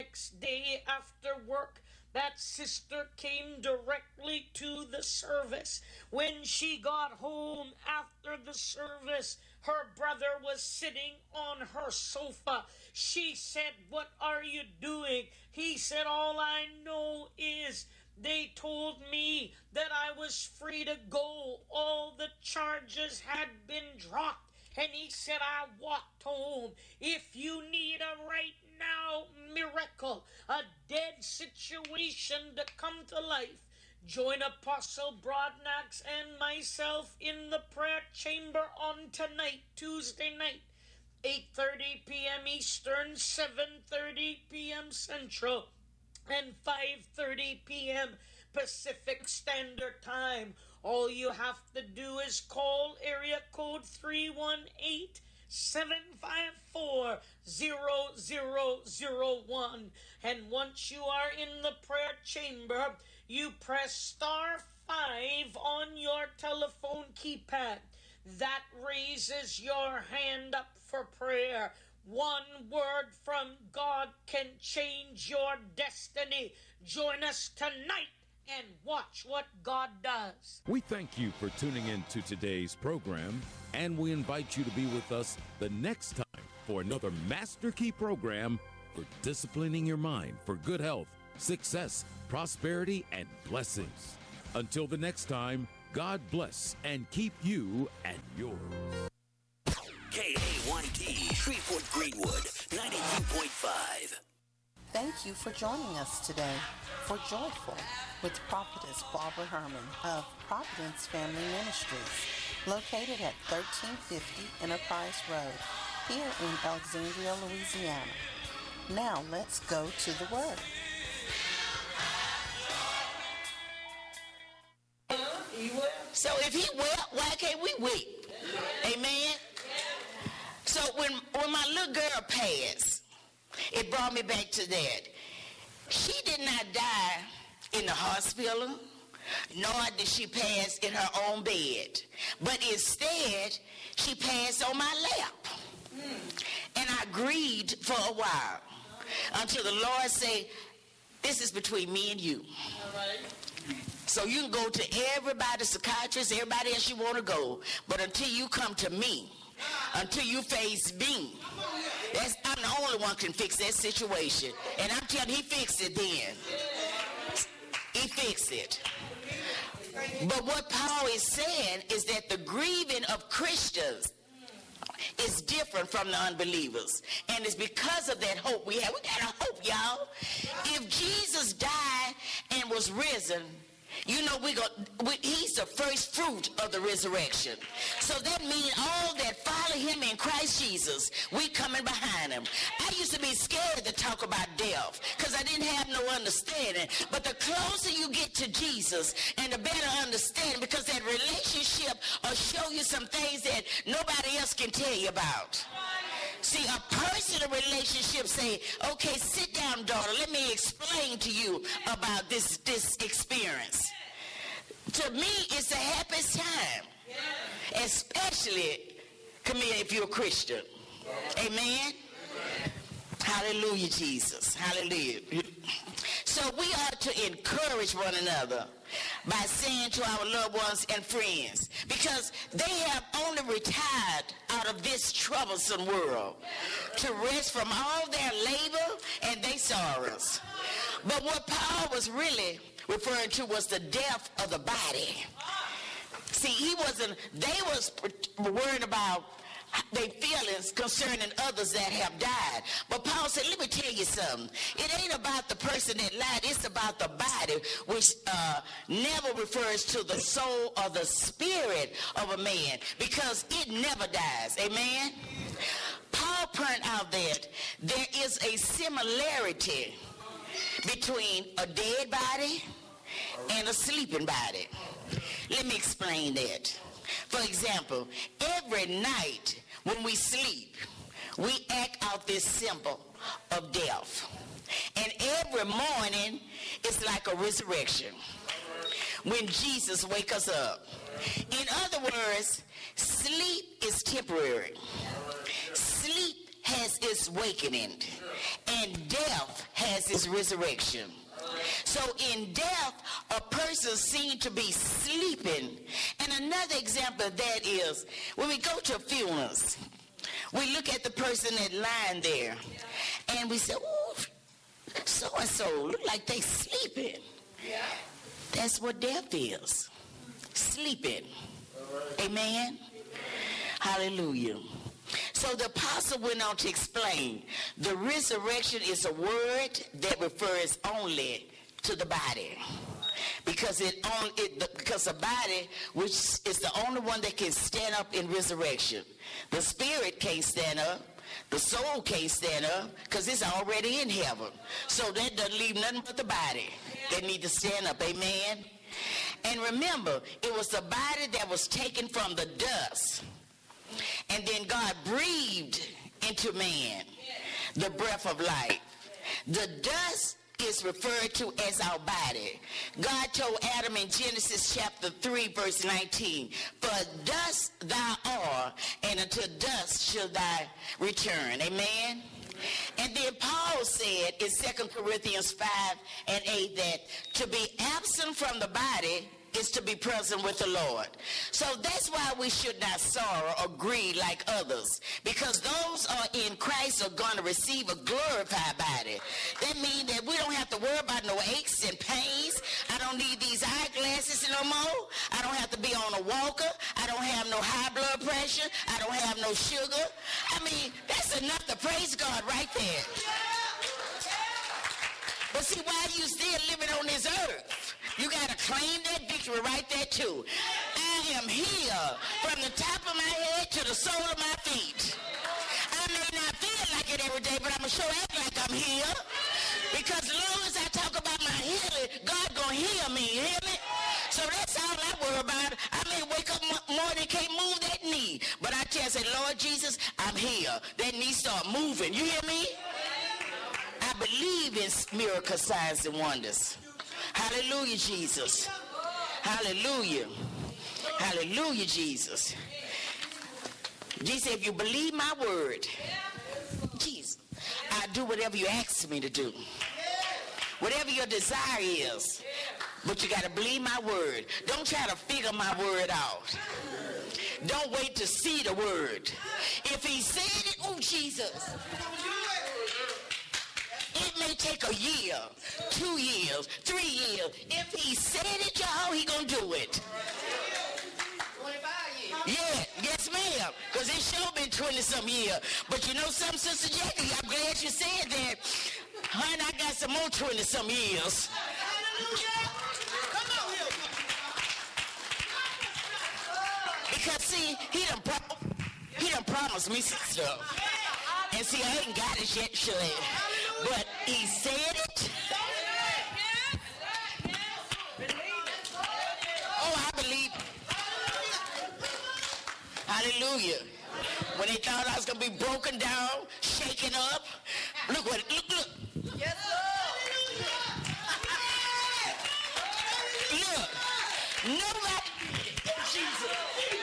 Next day after work, that sister came directly to the service. When she got home after the service, her brother was sitting on her sofa. She said, "What are you doing?" He said, "All I know is they told me that I was free to go. All the charges had been dropped." And he said, "I walked home." If you need a right now miracle, a dead situation to come to life, join Apostle Broadnax and myself in the prayer chamber on tonight, Tuesday night, 8:30 p.m. Eastern, 7:30 p.m. Central, and 5:30 p.m. Pacific Standard Time. All you have to do is call area code 318-754-0001. And once you are in the prayer chamber, you press star 5 on your telephone keypad. That raises your hand up for prayer. One word from God can change your destiny. Join us tonight and watch what God does. We thank you for tuning in to today's program, and we invite you to be with us the next time for another Master Key program for disciplining your mind for good health, success, prosperity, and blessings. Until the next time, God bless and keep you and yours. KAYT, Shreveport Greenwood, 92.5. Thank you for joining us today for Joyful with Prophetess Barbara Herman of Providence Family Ministries, located at 1350 Enterprise Road, here in Alexandria, Louisiana. Now let's go to the Word. So if he wept, why can't we weep? Amen. So when my little girl passed, it brought me back to that. She did not die in the hospital, nor did she pass in her own bed. But instead, she passed on my lap. And I grieved for a while until the Lord said, "This is between me and you." All right. So you can go to everybody, psychiatrist, everybody else you want to go. But until you come to me, until you face me, I'm the only one can fix that situation. And I'm telling you, he fixed it then. He fixed it. But what Paul is saying is that the grieving of Christians is different from the unbelievers. And it's because of that hope we have. We got a hope, y'all. If Jesus died and was risen, you know, he's the first fruit of the resurrection. So that means all that follow him in Christ Jesus, we coming behind him. I used to be scared to talk about death because I didn't have no understanding. But the closer you get to Jesus and the better understanding, because that relationship will show you some things that nobody else can tell you about. See, a personal relationship say, "Okay, sit down, daughter. Let me explain to you about this experience." To me, it's the happiest time. Especially, Camille, if you're a Christian. Amen? Hallelujah, Jesus. Hallelujah. So we ought to encourage one another by saying to our loved ones and friends, because they have only retired out of this troublesome world to rest from all their labor and their sorrows. But what Paul was really referring to was the death of the body. See, they was worried about their feelings concerning others that have died. But Paul said, let me tell you something. It ain't about the person that lied. It's about the body, which never refers to the soul or the spirit of a man, because it never dies. Amen? Paul pointed out that there is a similarity between a dead body and a sleeping body. Let me explain that. For example, every night when we sleep, we act out this symbol of death. And every morning, it's like a resurrection when Jesus wakes us up. In other words, sleep is temporary. Sleep has its awakening, and death has his resurrection. So in death, a person seemed to be sleeping. And another example of that is when we go to funerals, we look at the person that lying there, and we say, "Oh, so-and-so look like they sleeping." That's what death is. Sleeping. Amen. Hallelujah. So the apostle went on to explain the resurrection is a word that refers only to the body. Because the body, which is the only one that can stand up in resurrection. The spirit can't stand up. The soul can't stand up because it's already in heaven. So that doesn't leave nothing but the body that need to stand up. Amen. And remember, it was the body that was taken from the dust. And then God breathed into man the breath of life. The dust is referred to as our body. God told Adam in Genesis chapter 3 verse 19, "For dust thou art, and unto dust shall thou return." Amen. And then Paul said in 2 Corinthians 5 and 8 that to be absent from the body is to be present with the Lord. So that's why we should not sorrow or grieve like others, because those are in Christ are going to receive a glorified body. That means that we don't have to worry about no aches and pains. I don't need these eyeglasses no more. I don't have to be on a walker. I don't have no high blood pressure. I don't have no sugar. I mean, that's enough to praise God right there. But see, while you still living on this earth, you got to claim that victory right there too. I am here from the top of my head to the sole of my feet. I may not feel like it every day, but I'm going to sure act like I'm here. Because as long as I talk about my healing, God going to heal me, you hear me? So that's all I worry about. I may wake up morning, can't move that knee. But I tell you, say, "Lord Jesus, I'm here." That knee start moving, you hear me? I believe in miracles, signs, and wonders. Hallelujah, Jesus. Hallelujah. Hallelujah, Jesus. Jesus said, "If you believe my word, Jesus, I'll do whatever you ask me to do. Whatever your desire is. But you got to believe my word. Don't try to figure my word out. Don't wait to see the word. If he said it, oh, Jesus. It may take a year, 2 years, 3 years. If he said it, y'all, he gonna do it. 25 years. Yeah, yes, ma'am. Because it sure been 20-some years. But you know something, Sister Jackie, I'm glad you said that. Honey, I got some more 20-some years. Come on here. Because see, he done promised me some stuff. And see, I ain't got it yet, sure. But he said it. Oh, I believe. Hallelujah. When they thought I was going to be broken down, shaken up. Look. Yes, Lord. Look. Nobody. Jesus.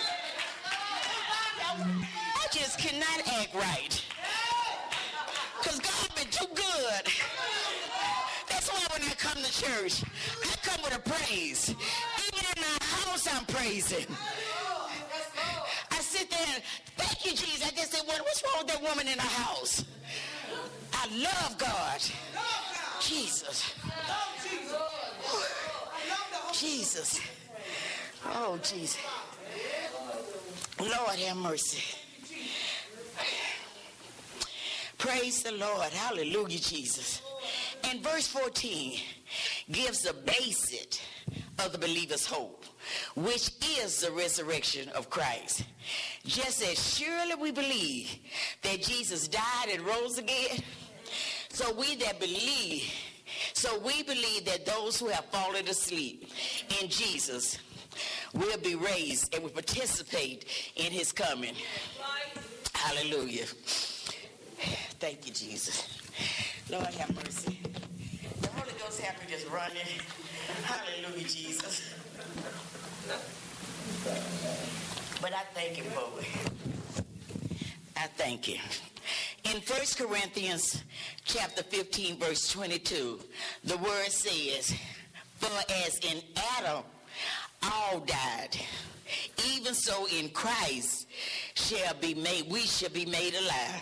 I just cannot act right. Because God been too good. That's why when I come to church, I come with a praise. Even in my house, I'm praising. I sit there and, thank you, Jesus. I just said, what's wrong with that woman in the house? I love God. Jesus. Jesus. Oh, Jesus. Lord have mercy. Praise the Lord. Hallelujah, Jesus. And verse 14 gives the basic of the believer's hope, which is the resurrection of Christ. Just as surely we believe that Jesus died and rose again, so we believe that those who have fallen asleep in Jesus will be raised and will participate in his coming. Hallelujah. Thank you, Jesus. Lord have mercy. The Holy Ghost have me just running. Hallelujah, Jesus. But I thank him for it. I thank him. In 1 Corinthians chapter 15, verse 22, the word says, for as in Adam all died, even so in Christ we shall be made alive.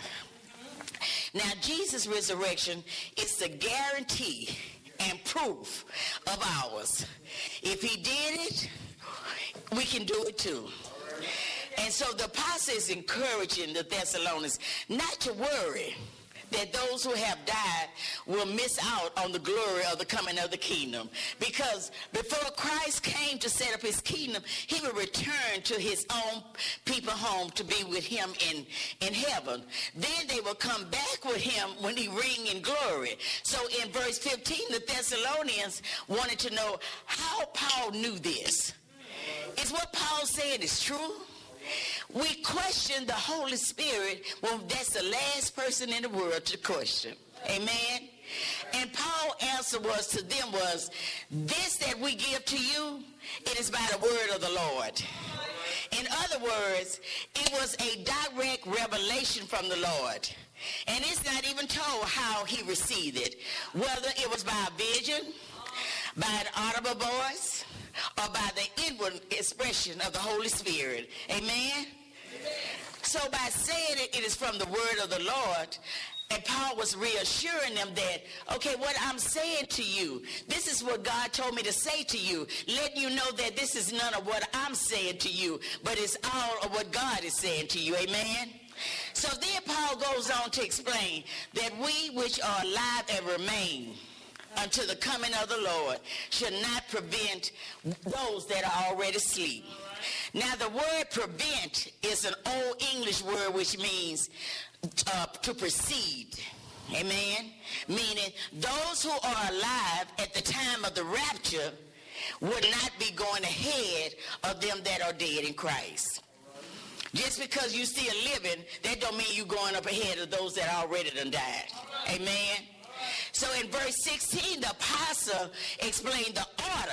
Now, Jesus' resurrection is the guarantee and proof of ours. If he did it, we can do it too. And so the apostle is encouraging the Thessalonians not to worry that those who have died will miss out on the glory of the coming of the kingdom. Because before Christ came to set up his kingdom, he would return to his own people home to be with him in heaven. Then they will come back with him when he reign in glory. So in verse 15, the Thessalonians wanted to know how Paul knew this. Is what Paul said is true? We question the Holy Spirit. Well, that's the last person in the world to question. Amen. And Paul's answer was to them was, this that we give to you, it is by the word of the Lord. In other words, it was a direct revelation from the Lord. And it's not even told how he received it. Whether it was by a vision, by an audible voice, or by the inward expression of the Holy Spirit. Amen? So by saying it is from the word of the Lord, and Paul was reassuring them that, okay, what I'm saying to you, this is what God told me to say to you, letting you know that this is none of what I'm saying to you, but it's all of what God is saying to you. Amen? So then Paul goes on to explain that we which are alive and remain until the coming of the Lord should not prevent those that are already asleep. Now the word prevent is an old English word which means to precede. Amen? Meaning those who are alive at the time of the rapture would not be going ahead of them that are dead in Christ. Just because you're still living, that don't mean you're going up ahead of those that already done died. Amen? So in verse 16, the apostle explained the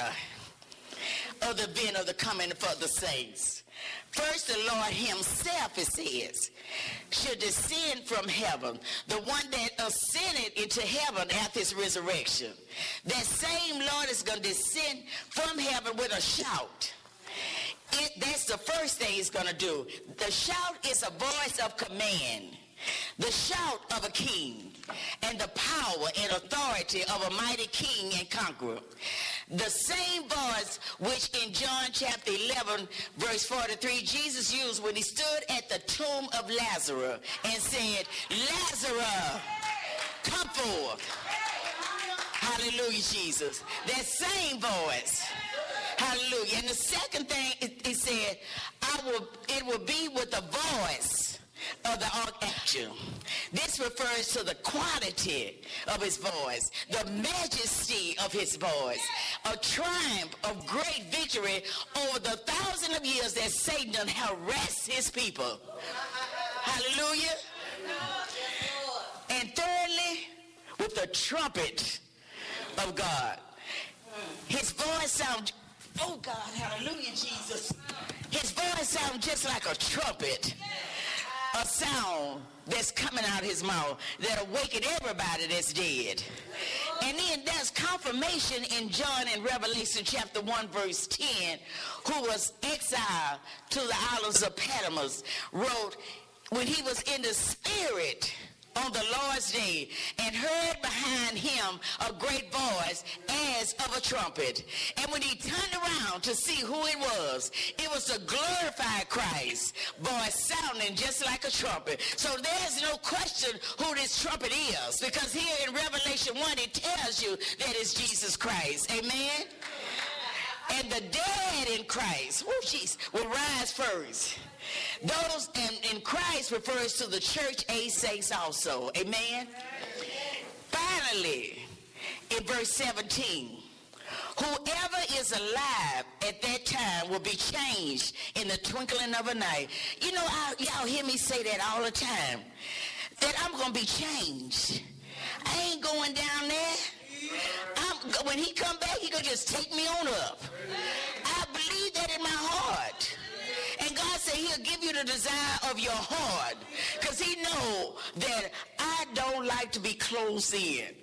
order of the event of the coming for the saints. First, the Lord himself, it says, should descend from heaven, the one that ascended into heaven after his resurrection. That same Lord is going to descend from heaven with a shout. That's the first thing he's going to do. The shout is a voice of command. The shout of a king and the power and authority of a mighty king and conqueror. The same voice which in John chapter 11 verse 43 Jesus used when he stood at the tomb of Lazarus and said, Lazarus, come forth. Hallelujah, Jesus. That same voice. Hallelujah. And the second thing, he said, it will be with the voice of the archangel. This refers to the quality of his voice, the majesty of his voice, a triumph of great victory over the 1,000 of years that Satan done harassed his people. Hallelujah. And thirdly, with the trumpet of God. His voice sounds, oh God, hallelujah, Jesus. His voice sounds just like a trumpet. A sound that's coming out of his mouth that awakened everybody that's dead. And then there's confirmation in John and Revelation chapter 1 verse 10, who was exiled to the islands of Patmos, wrote, when he was in the spirit on the Lord's day and heard behind him a great voice as of a trumpet. And when he turned around to see who it was the glorified Christ voice sounding just like a trumpet. So there's no question who this trumpet is, because here in Revelation 1 it tells you that it's Jesus Christ. Amen? And the dead in Christ, will rise first. Those in Christ refers to the church age saints also. Amen? Finally, in verse 17, whoever is alive at that time will be changed in the twinkling of an eye. You know, y'all hear me say that all the time, that I'm going to be changed. I ain't going down there. When he come back, he going to just take me on up. I believe that in my heart. And God said he'll he'll give you the desire of your heart, because he know that I don't like to be closed in.